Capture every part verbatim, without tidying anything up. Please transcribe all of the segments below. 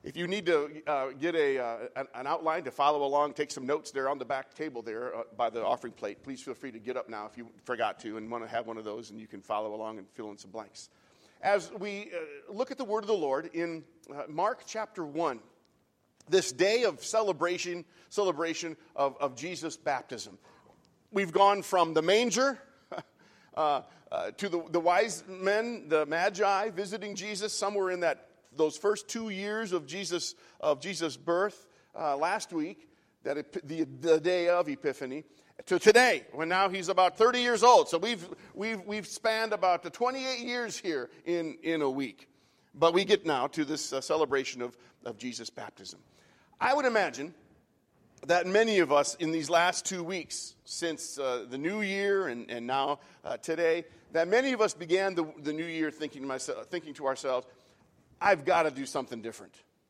If you need to uh, get a uh, an, an outline to follow along, take some notes there on the back table there uh, by the offering plate. Please feel free to get up now if you forgot to and want to have one of those, and you can follow along and fill in some blanks. As we uh, look at the word of the Lord in uh, Mark chapter one, this day of celebration, celebration of, of Jesus' baptism. We've gone from the manger uh, uh, to the, the wise men, the magi, visiting Jesus somewhere in that those first two years of Jesus of Jesus' birth uh, last week, that it, the, the day of Epiphany, to today, when now he's about thirty years old. So we've we've we've spanned about the twenty-eight years here in, in a week. But we get now to this uh, celebration of, of Jesus' baptism. I would imagine that many of us in these last two weeks, since uh, the new year and, and now uh, today, that many of us began the, the new year thinking to, myself, thinking to ourselves, I've got to do something different.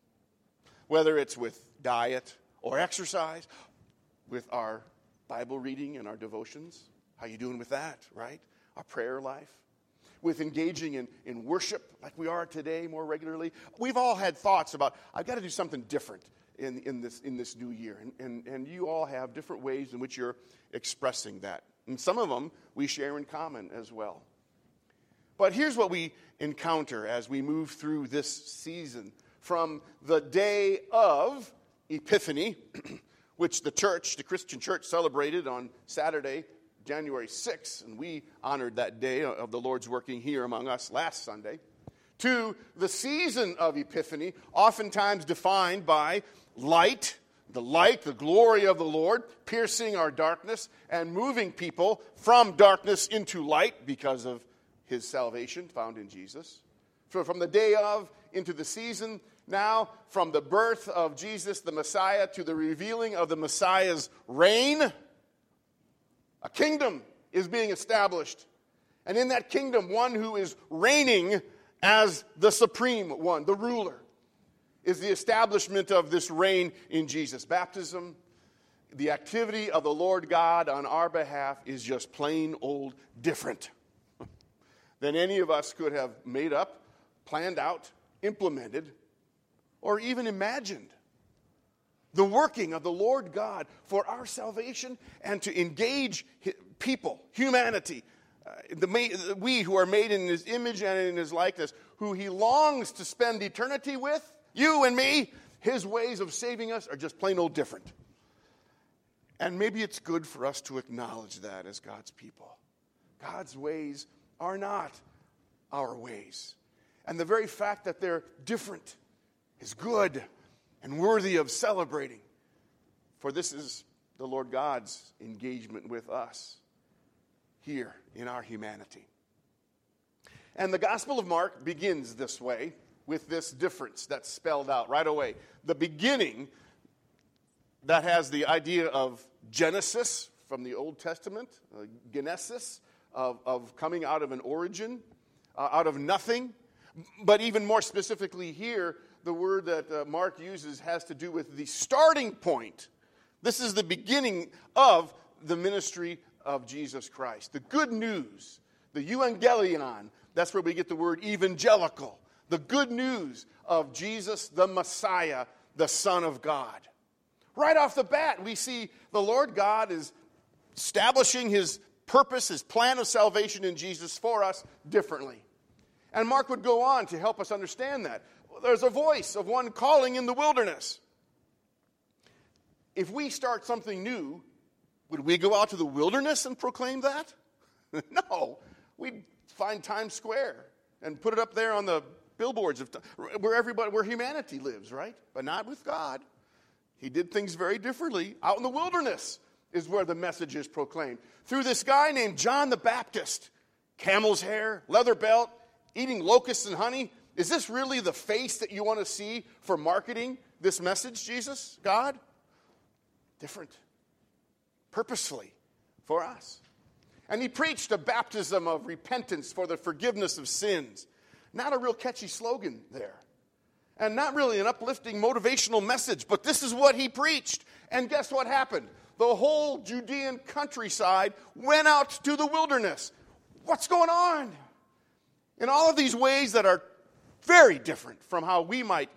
Whether it's with diet or exercise, with our Bible reading and our devotions. How you doing with that, right? Our prayer life. With engaging in, in worship like we are today more regularly. We've all had thoughts about, I've got to do something different in, in, this, in this new year. And, and, and you all have different ways in which you're expressing that. And some of them we share in common as well. But here's what we encounter as we move through this season. From the day of Epiphany, which the church, the Christian church, celebrated on Saturday, January sixth, and we honored that day of the Lord's working here among us last Sunday, to the season of Epiphany, oftentimes defined by light, the light, the glory of the Lord, piercing our darkness and moving people from darkness into light because of his salvation found in Jesus. So from the day of into the season, now from the birth of Jesus the Messiah to the revealing of the Messiah's reign, a kingdom is being established. And in that kingdom, one who is reigning as the supreme one, the ruler, is the establishment of this reign in Jesus. Baptism, the activity of the Lord God on our behalf is just plain old different than any of us could have made up, planned out, implemented, or even imagined. The working of the Lord God for our salvation and to engage people, humanity, uh, the, we who are made in his image and in his likeness, who he longs to spend eternity with, you and me, his ways of saving us are just plain old different. And maybe it's good for us to acknowledge that as God's people. God's ways are not our ways. And the very fact that they're different is good and worthy of celebrating. For this is the Lord God's engagement with us here in our humanity. And the Gospel of Mark begins this way with this difference that's spelled out right away. The beginning that has the idea of Genesis from the Old Testament, uh, Genesis, Of, of coming out of an origin, uh, out of nothing. But even more specifically here, the word that uh, Mark uses has to do with the starting point. This is the beginning of the ministry of Jesus Christ. The good news, the euangelion, that's where we get the word evangelical. The good news of Jesus, the Messiah, the Son of God. Right off the bat, we see the Lord God is establishing his purpose, his plan of salvation in Jesus for us differently. And Mark would go on to help us understand that. There's a voice of one calling in the wilderness. If we start something new, would we go out to the wilderness and proclaim that? No. We'd find Times Square and put it up there on the billboards of where everybody, where humanity lives, right? But not with God. He did things very differently out in the wilderness. Is where the message is proclaimed. Through this guy named John the Baptist. Camel's hair, leather belt, eating locusts and honey. Is this really the face that you want to see for marketing this message, Jesus, God? Different. Purposefully for us. And he preached a baptism of repentance for the forgiveness of sins. Not a real catchy slogan there. And not really an uplifting motivational message. But this is what he preached. And guess what happened? The whole Judean countryside went out to the wilderness. What's going on? In all of these ways that are very different from how we might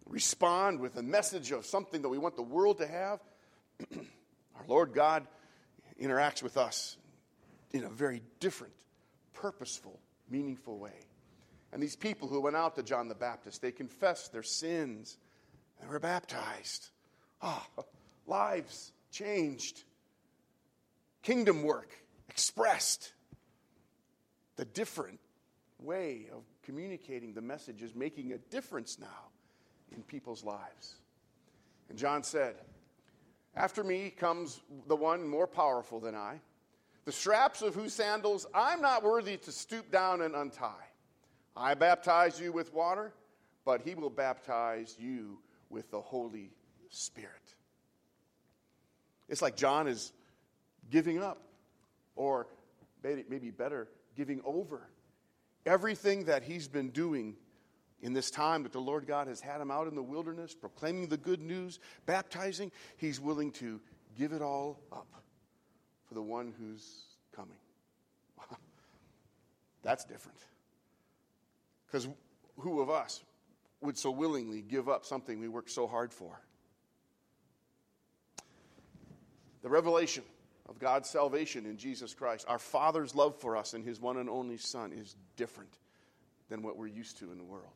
respond with a message of something that we want the world to have, our Lord God interacts with us in a very different, purposeful, meaningful way. And these people who went out to John the Baptist, they confessed their sins and were baptized. Ah, oh, lives changed. Kingdom work expressed. The different way of communicating the message is making a difference now in people's lives. And John said, after me comes the one more powerful than I, the straps of whose sandals I'm not worthy to stoop down and untie. I baptize you with water, but he will baptize you with the Holy Spirit. It's like John is giving up, or maybe better, giving over everything that he's been doing in this time that the Lord God has had him out in the wilderness, proclaiming the good news, baptizing. He's willing to give it all up for the one who's coming. That's different. Because who of us would so willingly give up something we worked so hard for? The revelation of God's salvation in Jesus Christ, our Father's love for us and his one and only Son, is different than what we're used to in the world.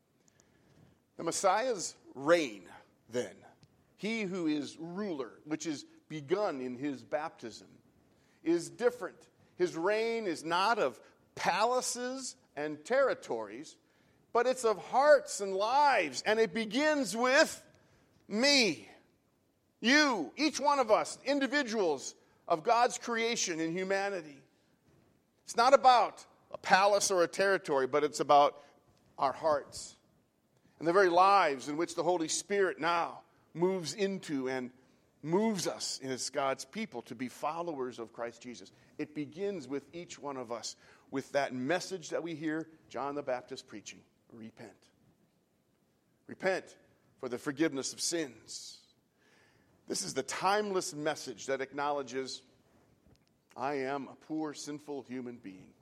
The Messiah's reign, then, he who is ruler, which is begun in his baptism, is different. His reign is not of palaces and territories, but it's of hearts and lives, and it begins with me. You, each one of us, individuals of God's creation and humanity. It's not about a palace or a territory, but it's about our hearts and the very lives in which the Holy Spirit now moves into and moves us as God's people to be followers of Christ Jesus. It begins with each one of us with that message that we hear John the Baptist preaching. Repent. Repent for the forgiveness of sins. This is the timeless message that acknowledges I am a poor, sinful human being.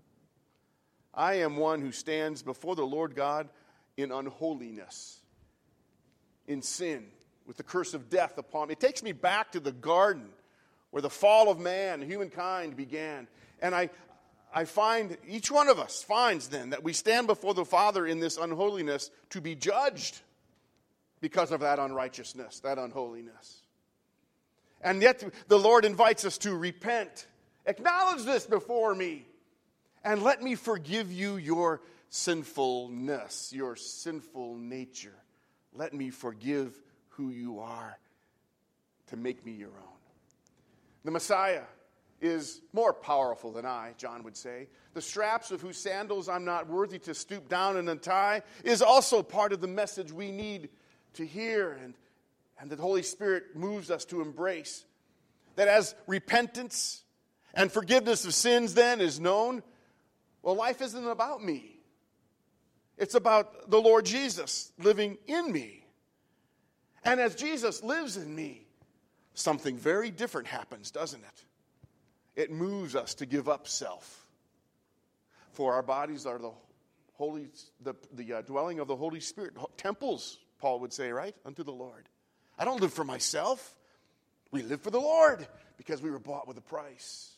I am one who stands before the Lord God in unholiness, in sin, with the curse of death upon me. It takes me back to the garden where the fall of man, humankind, began. And I, I find, each one of us finds then that we stand before the Father in this unholiness to be judged because of that unrighteousness, that unholiness. And yet the Lord invites us to repent. Acknowledge this before me, and let me forgive you your sinfulness, your sinful nature. Let me forgive who you are to make me your own. The Messiah is more powerful than I, John would say. The straps of whose sandals I'm not worthy to stoop down and untie is also part of the message we need to hear, and, and that the Holy Spirit moves us to embrace. That as repentance and forgiveness of sins then is known, well, life isn't about me. It's about the Lord Jesus living in me. And as Jesus lives in me, something very different happens, doesn't it? It moves us to give up self. For our bodies are the holy, the, the uh, dwelling of the Holy Spirit. Temples, Paul would say, right? Unto the Lord. I don't live for myself. We live for the Lord because we were bought with a price.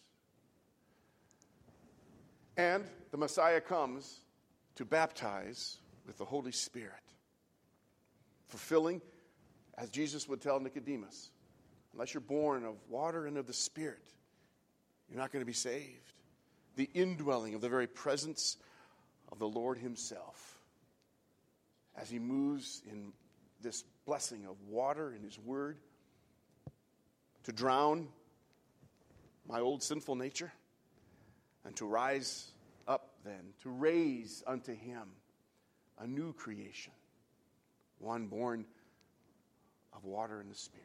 And the Messiah comes to baptize with the Holy Spirit, fulfilling, as Jesus would tell Nicodemus, unless you're born of water and of the Spirit, you're not going to be saved. The indwelling of the very presence of the Lord himself as he moves in this blessing of water in his word to drown my old sinful nature and to rise up then, to raise unto him a new creation, one born of water and the Spirit.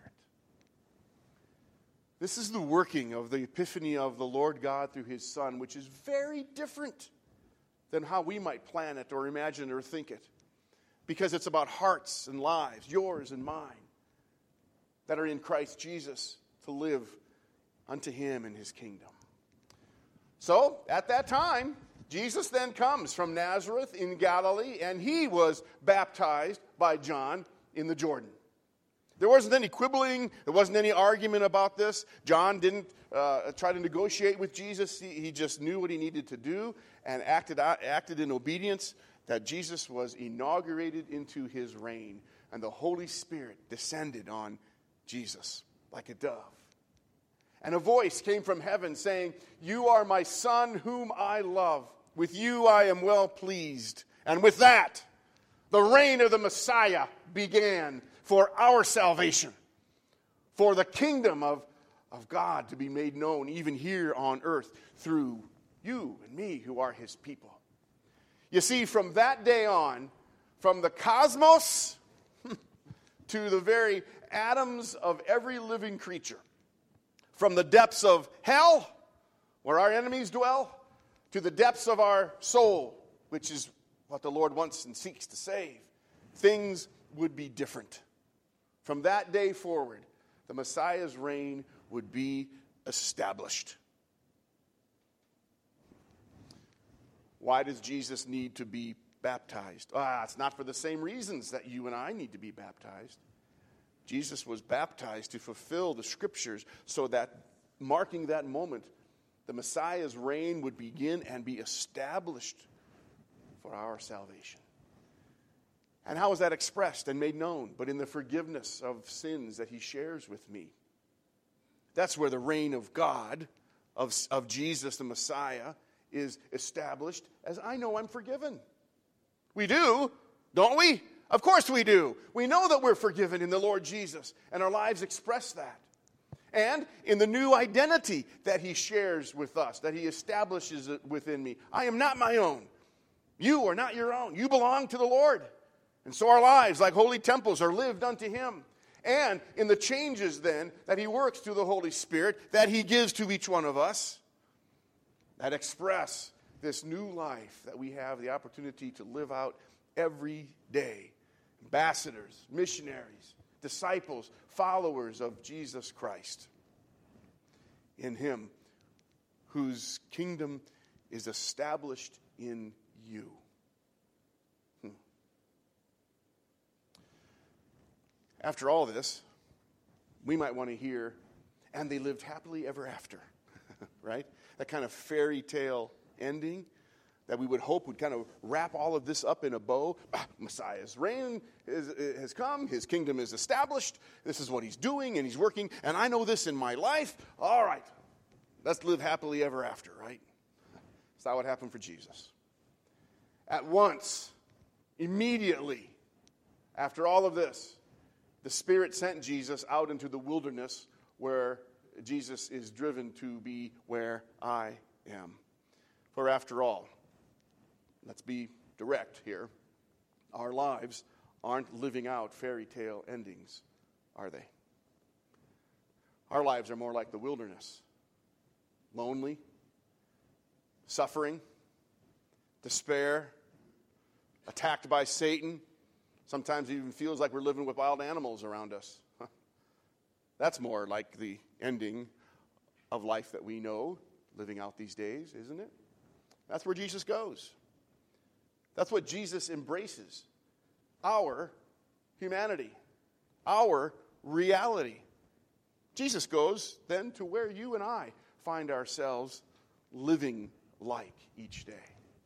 This is the working of the epiphany of the Lord God through his Son, which is very different than how we might plan it or imagine it or think it. Because it's about hearts and lives, yours and mine, that are in Christ Jesus to live unto him in his kingdom. So, at that time, Jesus then comes from Nazareth in Galilee, and he was baptized by John in the Jordan. There wasn't any quibbling. There wasn't any argument about this. John didn't uh, try to negotiate with Jesus. He, he just knew what he needed to do and acted out, acted in obedience, that Jesus was inaugurated into his reign. And the Holy Spirit descended on Jesus like a dove. And a voice came from heaven saying, "You are my Son whom I love. With you I am well pleased." And with that, the reign of the Messiah began for our salvation, for the kingdom of, of God to be made known even here on earth through you and me who are his people. You see, from that day on, from the cosmos to the very atoms of every living creature, from the depths of hell, where our enemies dwell, to the depths of our soul, which is what the Lord wants and seeks to save, things would be different. From that day forward, the Messiah's reign would be established. Why does Jesus need to be baptized? Ah, it's not for the same reasons that you and I need to be baptized. Jesus was baptized to fulfill the scriptures so that, marking that moment, the Messiah's reign would begin and be established for our salvation. And how is that expressed and made known? But in the forgiveness of sins that he shares with me. That's where the reign of God, of, of Jesus the Messiah, is established, as I know I'm forgiven. We do, don't we? Of course we do. We know that we're forgiven in the Lord Jesus, and our lives express that. And in the new identity that he shares with us, that he establishes within me. I am not my own. You are not your own. You belong to the Lord. And so our lives, like holy temples, are lived unto him. And in the changes then that he works through the Holy Spirit, that he gives to each one of us, that express this new life that we have the opportunity to live out every day. Ambassadors, missionaries, disciples, followers of Jesus Christ. In him, whose kingdom is established in you. Hmm. After all this, we might want to hear, "and they lived happily ever after." Right? That kind of fairy tale ending that we would hope would kind of wrap all of this up in a bow. Ah, Messiah's reign is, has come. His kingdom is established. This is what he's doing, and he's working. And I know this in my life. All right, let's live happily ever after, right? That's not what happened for Jesus. At once, immediately, after all of this, the Spirit sent Jesus out into the wilderness where Jesus is driven to be where I am. For after all, let's be direct here, our lives aren't living out fairy tale endings, are they? Our lives are more like the wilderness. Lonely, suffering, despair, attacked by Satan. Sometimes it even feels like we're living with wild animals around us. That's more like the ending of life that we know, living out these days, isn't it? That's where Jesus goes. That's what Jesus embraces. Our humanity. Our reality. Jesus goes then to where you and I find ourselves living like each day.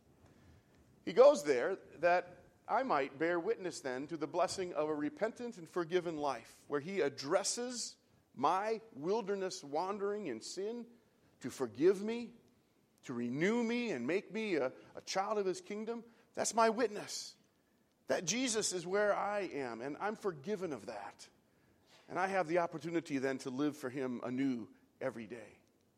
He goes there that I might bear witness then to the blessing of a repentant and forgiven life, where he addresses my wilderness wandering in sin to forgive me, to renew me and make me a, a child of his kingdom. That's my witness. That Jesus is where I am, and I'm forgiven of that. And I have the opportunity then to live for him anew every day.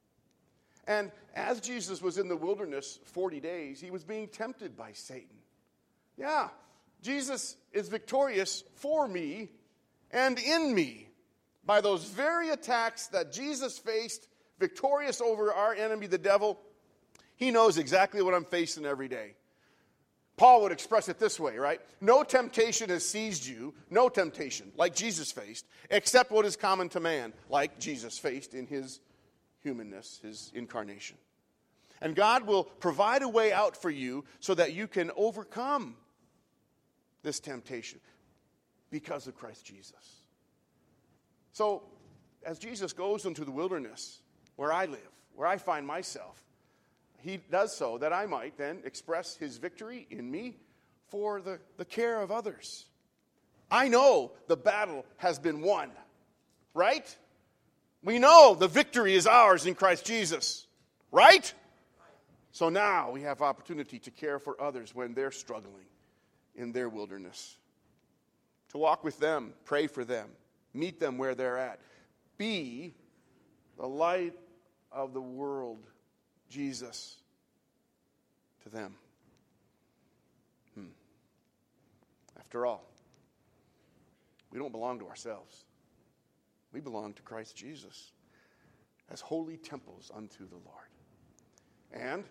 And as Jesus was in the wilderness forty days, he was being tempted by Satan. Yeah, Jesus is victorious for me and in me by those very attacks that Jesus faced, victorious over our enemy, the devil. He knows exactly what I'm facing every day. Paul would express it this way, right? No temptation has seized you, no temptation, like Jesus faced, except what is common to man, like Jesus faced in his humanness, his incarnation. And God will provide a way out for you so that you can overcome this temptation. because of Christ Jesus. So, as Jesus goes into the wilderness where I live, where I find myself, he does so that I might then express his victory in me for the, the care of others. I know the battle has been won, right? We know the victory is ours in Christ Jesus, right? So now we have opportunity to care for others when they're struggling in their wilderness. To walk with them, pray for them, meet them where they're at. Be the light of the world, Jesus, to them. Hmm. After all, we don't belong to ourselves. We belong to Christ Jesus as holy temples unto the Lord. And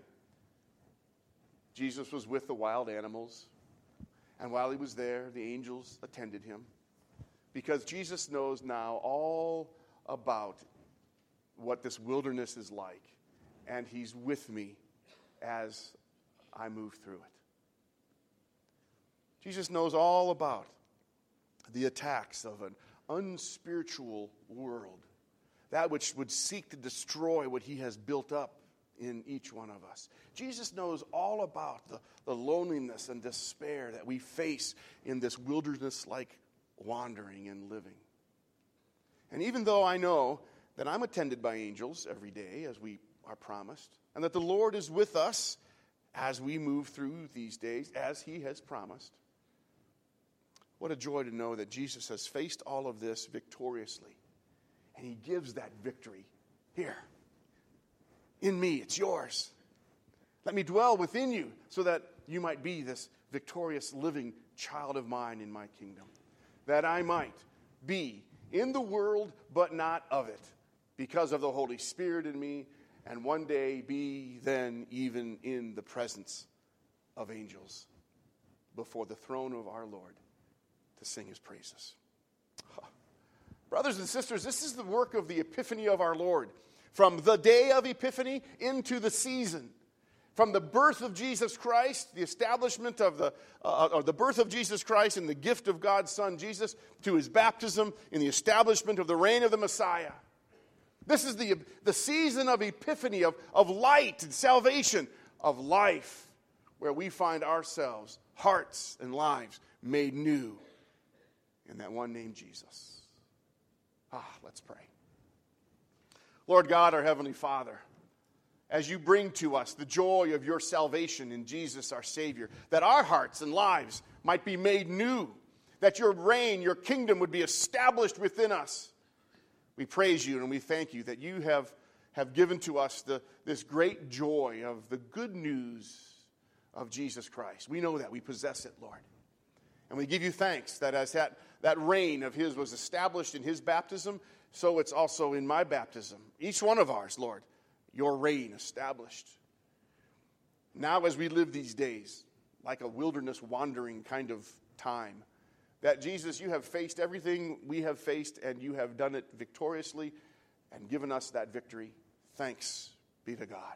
Jesus was with the wild animals. And while he was there, the angels attended him. Because Jesus knows now all about what this wilderness is like. And he's with me as I move through it. Jesus knows all about the attacks of an unspiritual world, that which would seek to destroy what he has built up in each one of us. Jesus knows all about the, the loneliness and despair that we face in this wilderness-like wandering and living. And even though I know that I'm attended by angels every day, as we are promised, and that the Lord is with us as we move through these days, as he has promised, what a joy to know that Jesus has faced all of this victoriously. And he gives that victory here. In me, it's yours. Let me dwell within you so that you might be this victorious living child of mine in my kingdom. That I might be in the world but not of it because of the Holy Spirit in me, and one day be then even in the presence of angels before the throne of our Lord to sing his praises. Huh. Brothers and sisters, this is the work of the epiphany of our Lord. From the day of Epiphany into the season. From the birth of Jesus Christ, the establishment of the, uh, or the birth of Jesus Christ and the gift of God's Son Jesus, to his baptism in the establishment of the reign of the Messiah. This is the, the season of Epiphany, of, of light and salvation, of life, where we find ourselves, hearts and lives made new in that one named Jesus. Ah, let's pray. Lord God, our Heavenly Father, as you bring to us the joy of your salvation in Jesus our Savior, that our hearts and lives might be made new, that your reign, your kingdom would be established within us. We praise you and we thank you that you have, have given to us the, this great joy of the good news of Jesus Christ. We know that. We possess it, Lord. And we give you thanks that as that, that reign of his was established in his baptism, so it's also in my baptism. Each one of ours, Lord, your reign established. Now as we live these days, like a wilderness wandering kind of time, that Jesus, you have faced everything we have faced, and you have done it victoriously and given us that victory. Thanks be to God.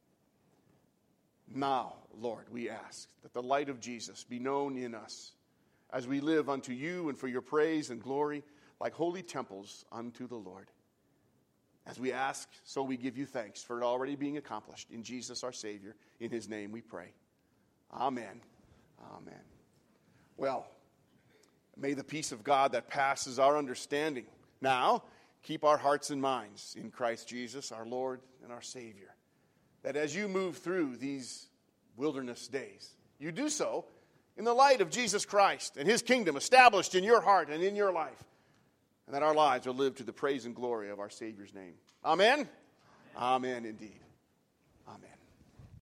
Now, Lord, we ask that the light of Jesus be known in us as we live unto you and for your praise and glory, like holy temples unto the Lord. As we ask, so we give you thanks for it already being accomplished. In Jesus our Savior, in his name we pray. Amen. Amen. Well, may the peace of God that passes our understanding now keep our hearts and minds in Christ Jesus, our Lord and our Savior. That as you move through these wilderness days, you do so in the light of Jesus Christ and his kingdom established in your heart and in your life. And that our lives will live to the praise and glory of our Savior's name. Amen? Amen indeed.